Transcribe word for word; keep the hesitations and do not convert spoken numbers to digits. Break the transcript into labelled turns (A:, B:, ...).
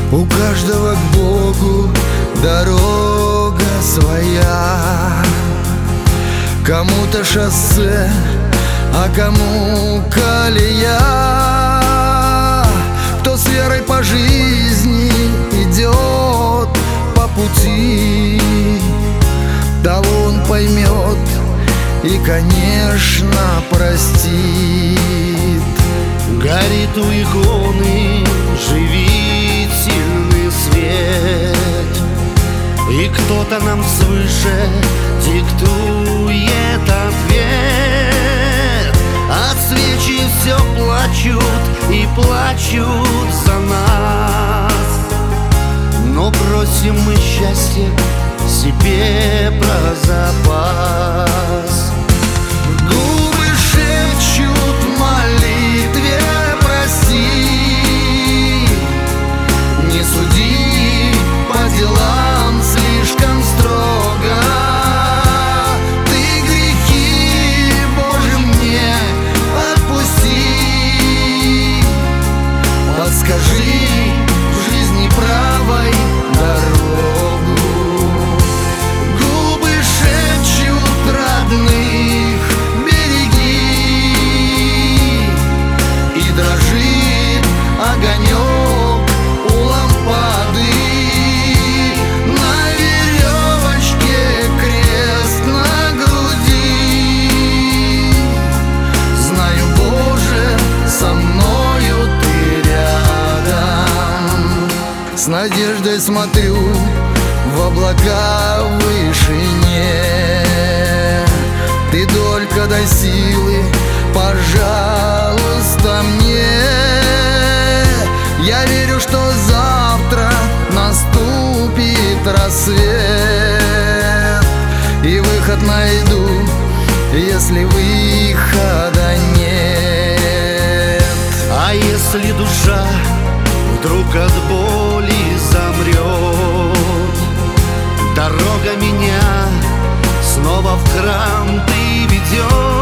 A: У каждого к Богу дорога своя. Кому-то шоссе, а кому колея. Кто с верой по жизни идет по пути, того он поймет и, конечно, простит.
B: Горит у иконы, живит сильный свет, и кто-то нам свыше диктует ответ. А свечи все плачут и плачут за нас, но просим мы счастье себе про запас.
A: Губы шепчут в молитве: прости, не суди по делам слишком строго. Ты грехи, Боже, мне отпусти. Подскажи в жизни правой дорогу. Губы шепчут: родных береги. И дрожит огонек у лампады. На веревочке крест на груди. Знаю, Боже, со мною Ты рядом. С надеждой смотрю в облака в вышине. Ты только дай силы, пожалуйста, мне. Я верю, что завтра наступит рассвет, и выход найду, если выхода нет.
B: А если душа вдруг от боли замрет, дорога меня снова в храм Ты ведешь.